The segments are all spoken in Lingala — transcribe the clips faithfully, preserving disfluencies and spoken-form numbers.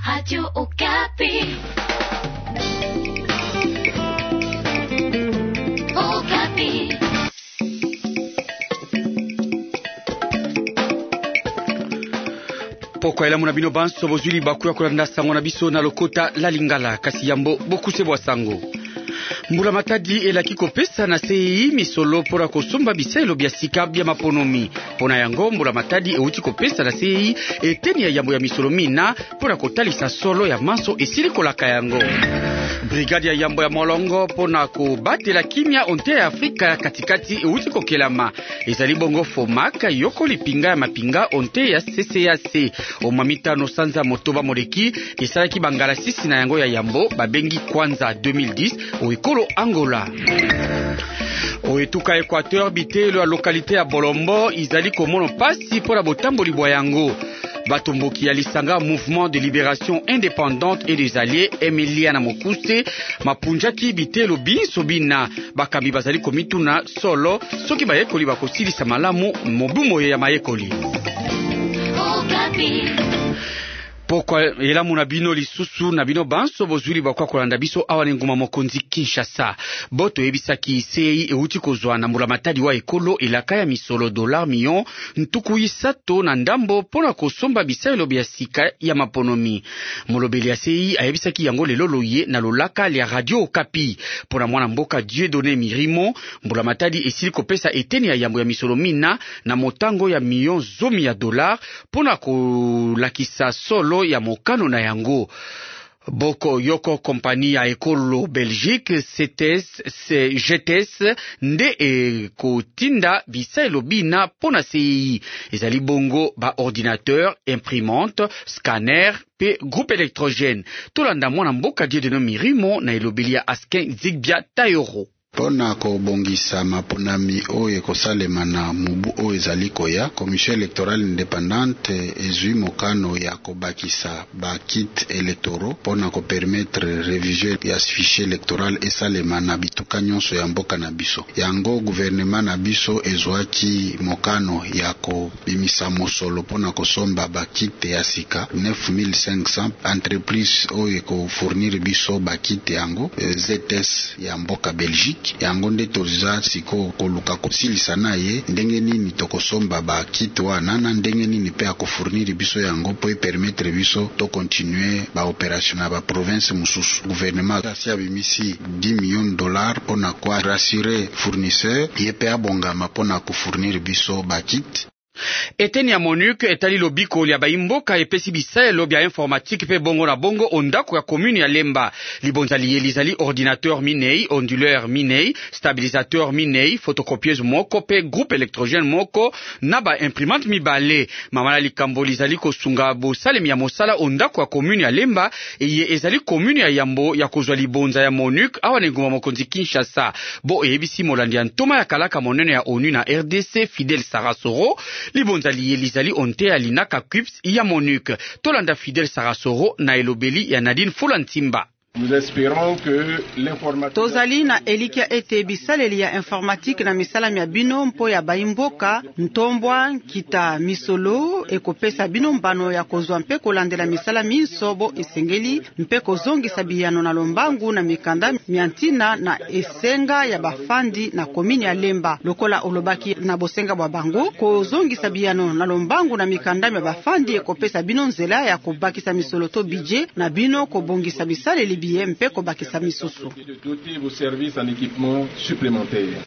Radio Okapi. Okapi. Poko ela muna bino banso bozuli bakuya kolanda sango na biso na lokota la lingala kasi yambo bokuse bwa sango. Mbula matadi elaki kopesa na C E I misolo pora kosomba biselo bya sika bya maponomi. Pona yango mbula matadi euti kopesa na C E I eteni ya yambo ya misolo mina pora kotalisa solo ya manso esili kolaka yango. Brigade ya yambo ya molongo pona kobatela kimia onte ya Afrika ya katikati euti kokelama. Ezali bongo fomaka yoko lipinga ya mapinga onte ya C C A C. Omamita no sanza motoba moleki esalaki bangala sisi na yango ya yambo babengi kwanza deux mille dix o ekolo Angola. O etuka Equateur bitelo ya lokalite ya Bolombo izali komono pasi pona botamboli bwa yango. Batomboki ya lisanga Mouvement de Libération Indépendante et des Alliés Emilia na Mokuse mapunjaki bitelo binso bina bakambi bazali komituna solo soki bayekoli bakosilisa malamu mobumo ya mayekoli. Poko elamu na bino lisusu na bino banso bozuli bakwa kolanda biso awa nguma mokonzi Kinshasa. Boto ebisaki C E I euti kozwa na mbula matadi wa ekolo elaka ya misolo dollar million ntuku isato na ndambo pona kosomba biselo bya sika ya maponomi. Molobeli ya C E I ayebisaki yango lelo loye na lolaka ya Radio Okapi. Pona mwana mboka Dieudonné Mirimo mbula matadi esili kopesa eteni ya yambo ya misolo mina na motango ya million zomi ya dollar pona kolakisa solo ya mokano na yango. Boko yoko kompani ya ekolo Belgique C T S G T S nde e kotinda bisaelo bina pona C E I. Ezali bongo ba ordinateur, imprimante, scanner pe groupe électrogène. Tolanda mwana mboka Dieudonné Mirimo na elobeli ya Askin Zigbia Tayoro. Pona kobongisa maponami oyo ekosalema na mubu oyo ezali koya, Commission électorale indépendante ezwi mokano ya kobakisa ba kit électoraux pona ko permettre révision ya fichier électoral esalema na bituka nyonso ya mboka na biso. Yango gouvernement na biso ezwaki mokano ya kobimisa mosolo pona kosomba ba kit ya sika neuf mille cinq cents entreprise oyo ko fournir biso ba kit yango Z T S ya mboka Belgique. Yango nde toza siko koluka kosilisa na ye ndenge nini tokosomba ba kit wana na ndenge nini pe akofurnir biso yango po permettre biso to continuer ba opération na ba province mususu. Gouvernement asi abimisi dix millions de dollars pona kwa rassurer fournisseur ye pe abongama pona kofournir biso ba kit. Eteni ya MONUC etali lobiko ya baimboka epesi bisaelo bya informatique pe bongo na bongo ondako ya commune ya Lemba. Libonzali elizali ordinateur minei, onduleur minei, stabilisateur minei, photocopieuse moko pe groupe électrogène moko na ba imprimante mibale. Mamala likambo lizali kosunga bosalemi ya mosala ondako ya commune ya Lemba eye ezali commune ya Yambo ya kozwa libonza ya MONUC awa nguma mokonzi Kinshasa. Bo eyebisi molandi ya ntoma ya kalaka monene ya ONU na R D C Fidel Sarasoro. Libonzali elizali onte alinaka Quips ya MONUC. Tolanda Fidel Sarasoro na elobeli ya Nadine Fulantimba. Nous espérons que l'informatique tozali na elikia ete bisaleli ya informatique na misala ya bino mpo ya baimboka ntombwa kita misolo ekopesa bino mbano ya kozwa mpe kolandela misala minsobo esengeli mpe kozongisa biyano na lombangu na mikanda miantina na esenga ya bafandi na komini ya Lemba. Lokola olobaki na bosenga bwa bango kozongisa biyano na lombangu na mikanda ya bafandi ekopesa bino nzela ya kobakisa misolo to budget na bino kobongisa bisaleli mpe kobakisa misusu. de doter vos services en équipement supplémentaire.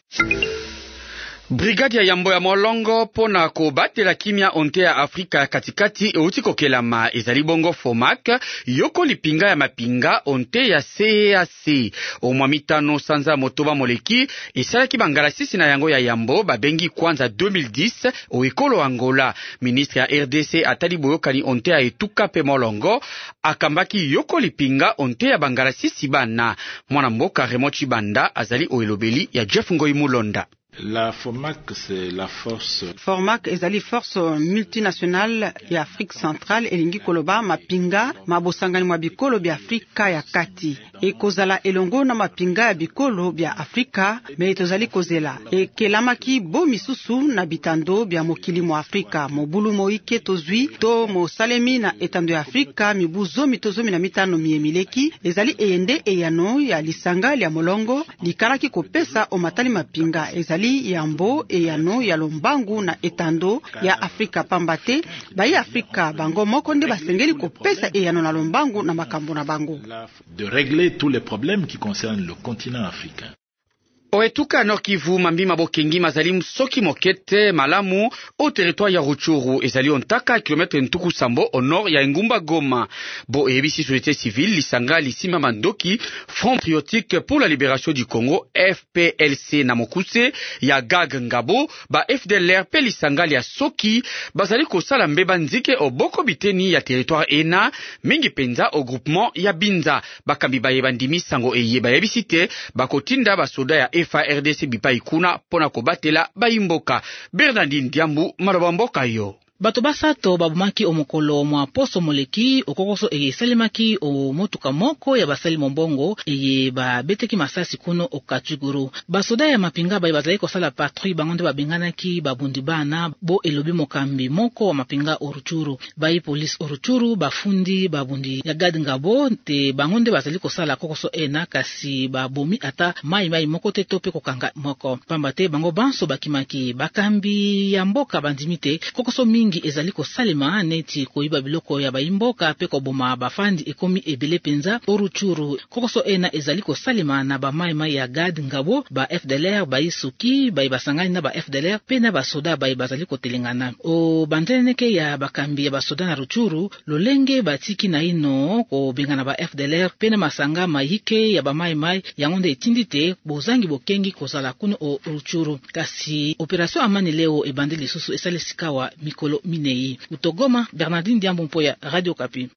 Brigade ya yambo ya molongo pona kobatela kimia onte ya Afrika ya katikati euti kokelama. Ezali bongo Fomak yoko lipinga ya mapinga onte ya C E A C. Omwamitano sanza motoba moleki esalaki bangala sisi na yango ya yambo babengi kwanza deux mille dix o ekolo Angola. Ministre ya R D C atali boyokani onte ya etuka pe molongo akambaki yoko lipinga onte ya bangala sisi bana. Mwana mboka Remochi Banda azali o elobeli ya Jeff Ngoi Mulonda. La FORMAC, c'est la force. FORMAC ezali force multinationale ya Afrique centrale elingi koloba mapinga mabosangani mwa bikolo bya Afrika ya kati. Ekozala elongo na mapinga ya bikolo bya Afrika me tozali kozela. Ekelamaki bo misusu na bitando bya mokili mwa Afrika. Mobulu moike tozwi to mosalemi na etando ya Afrika mibuzo mitozomi na mitano miemileki ezali eyende eyano ya lisanga ya molongo likalaki kopesa omatali mapinga ezali yambo eyano ya lombangu na etando ya Afrika pambate bayi Afrika bango moko nde basengeli kopesa eyano na lombangu na makambo na bango de régler tous les problèmes qui concernent le continent africain. Oetuka Nord Kivu mambi mabokengi mazali msoki mokete malamu au territoire ya Rutshuru ezali ontaka kilometre ntuku sambo au nord ya Ngumba Goma. Bo ebisi société civile lisanga lisima mandoki Front Patriotique pour la Libération du Congo F P L C na mokuse ya Gag Ngabo ba F D L R pe lisanga ya Soki bazali kosala mbeba nzike oboko biteni ya territoire ena mingi penza au groupement ya Binza bakambi baye bandimi sango eye bayebisite bakotinda basoda ya F A R D C bipa ikuna pona kobatela bayimboka. Bernardine Diambu maloba mboka yo. Bato basato babumaki omokolo mwa poso moleki okokoso eye salimaki o motuka moko ya basali mombongo eye ba beteki masasi kuno okachuguru. Basoda ya mapinga bayi bazali kosala patrouille bangonde babenganaki babundi bana bo elobi mokambi moko wa mapinga Oruchuru. Bayi police Oruchuru bafundi babundi ya Gad Ngabo te bangonde bazali kosala kokoso ena kasi babomi ata mai mai moko te tope kokanga moko. Pambate bango banso bakimaki bakambi ya mboka bandimite kokoso mingi ezali kosalema neti koiba biloko ya baimboka pe koboma bafandi ekomi ebele penza Oruchuru. Kokoso ena ezali kosalema na ba mai ya Gad Ngabo ba F D L R ba isuki ba basangani na ba F D L R pe na basoda ba bazali kotelengana. O bandeneke ya bakambi ya basoda na Ruchuru lolenge batiki na ino ko bengana ba F D L R pe na masanga mahike ya ba mai mai yangonde etindite bozangi bokengi kozala kuno o Ruchuru. Kasi operation amani leo ebande lisusu esale sikawa mikolo minei. Utogoma, Bernardine Diambo Mpoya, Radio Kapi.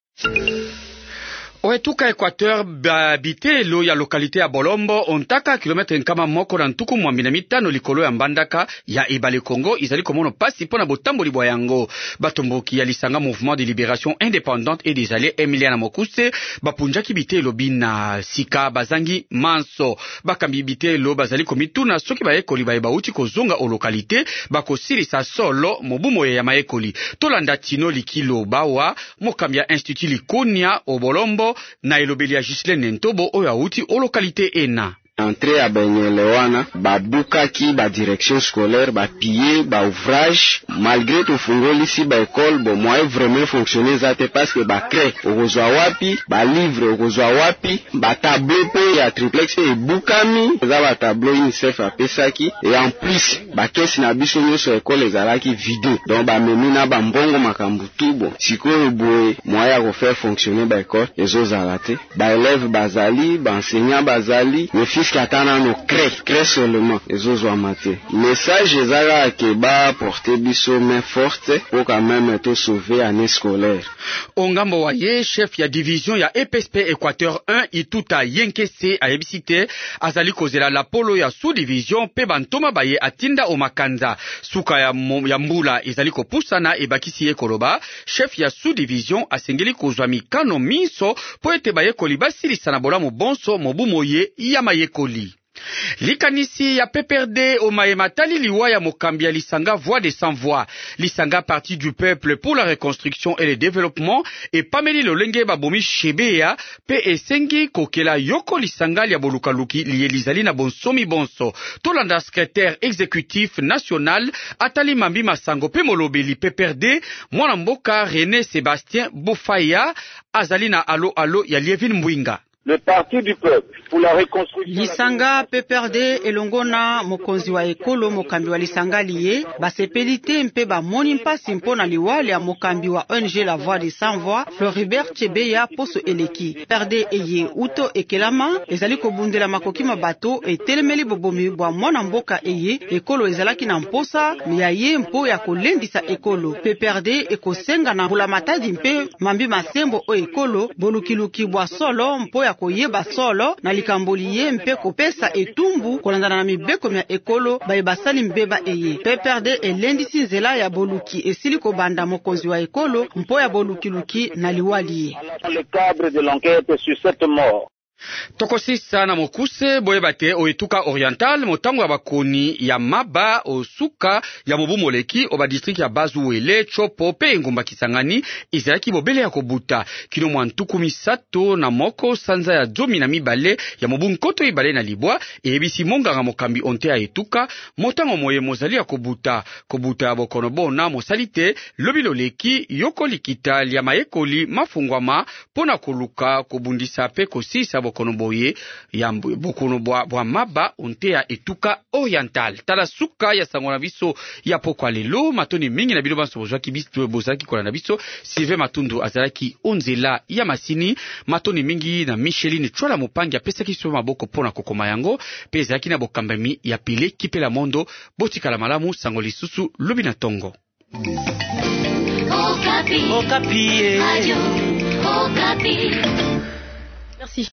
Oetuka Equateur babite lo ya localité ya Bolombo ontaka kilometre nkama moko na ntuku mwambi na mitano likolo ya mbandaka ya Ebale Congo izali komono pasi pona botamboli bwa yango. Batomboki ya lisanga Mouvement de Libération Indépendante et des Alliés Emiliana Mokuse bapunjaki bite lo bina sika bazangi manso bakambi bite lo bazali komituna soki baekoli baye bauti kozonga o localité bakosilisa solo mobumo ya maekoli tolanda tino likilo bawa mokambi ya Institut Likonia o Bolombo na elobeli ya Gislaine Ntobo oyo auti o localité ena. Entrée à Benyelewana, ba bukaki, ba direction scolaire, ba piller, ba ouvrage, malgré tout fungoli si ba école, bon moi vraiment fonctionner zate parce que ba crée, okozwa wapi, ba livre, okozwa wapi, ba tableau pe ya triplex e bukami, za ba tableau UNICEF a pesaki, et en plus, ba kesi na biso nyoso école ezalaki vide, donc ba memina ba mbongo makambutu, bon, sikoyo boye, moya ko faire fonctionner ba école, ezo zalate, ba élève bazali, ba enseignant bazali, le fils katana no crée crée seulement ezozo amate message ezala ke ba porter biso main forte pour quand même to sauver année scolaire. Ongambo waye chef ya division ya E P S P Équateur un ituta yenkese a ebisite azali kozela la polo ya sous division pe bantoma baye atinda o makanza suka ya, ya mbula ezali kopusana ebakisi ekoloba chef ya sous division asengeli kozwa mikano miso po ete baye kolibasi lisana bolamu bonso mobumoye ya maye koli. Likanisi ya P P R D o maematali liwa ya mokambi ya lisanga voix des sans voix. Lisanga parti du peuple pour la reconstruction et le développement et pameli lolenge babomi shebeya pe esengi kokela yoko lisanga ya bolukaluki liye lizali na bonsomi bonso. Tolanda secrétaire exécutif national atali mambi masango pe molobeli P P R D mwana mboka René Sébastien Bofaya azali na alo alo ya Lievin Mwinga. Le parti du peuple pour la reconstruction. Lisanga P P R D elongona mokonzi wa ekolo mokambi wa lisanga liye basepelite mpe ba moni mpasi mpona liwale ya mokambi wa O N G La Voix des Sans Voix Floribert Chebeya poso eleki. P P R D eye uto ekelama ezali kobundela makoki mabato etelemeli bobomi bwa mwana mboka eye ekolo ezalaki na mposa ya ye mpo ya kolendisa ekolo. P P R D ekosenga na bula matadi mpe mambi masembo o ekolo bolukiluki bwa solo mpo ya koyeba solo na likamboli ye mpe kopesa etumbu kolandana na mibeko mya ekolo baye basali mbeba eye. P P R D elendisi nzela ya boluki esili kobanda mokonzi wa ekolo mpo ya bolukiluki na liwali ye. Le cadre de l'enquête sur cette mort. Tokosisa na mokuse boyeba te oetuka oriental motango ya bakoni ya maba osuka ya mobu moleki oba district ya Bazuwele Chopo pe ngomba Kisangani ezalaki bobele ya kobuta kino mwa ntuku misato na moko sanza ya zomi na mibale ya mobu nkoto ibale na libwa eyebisi monganga mokambi onte ya etuka motango moye mozali ya kobuta kobuta ya bokono bona mosalite lobi loleki yoko likita ya mayekoli mafungwama pona koluka kobundisa pe kosisa bokono boye ya bokono bwa, bwa maba onte ya etuka oriental tala suka ya sangona biso ya pokwa lelo matoni mingi na biloba sobozwaki biso bozaki kola na biso Sive Matundu azalaki onzela ya masini matoni mingi na Micheline Chwala Mopangi apesaki so maboko pona kokoma yango pe ezalaki na bokambami ya pile kipela mondo botikala malamu sango lisusu lobi na tongo. Okapi. Okapi. Radio Okapi. Merci.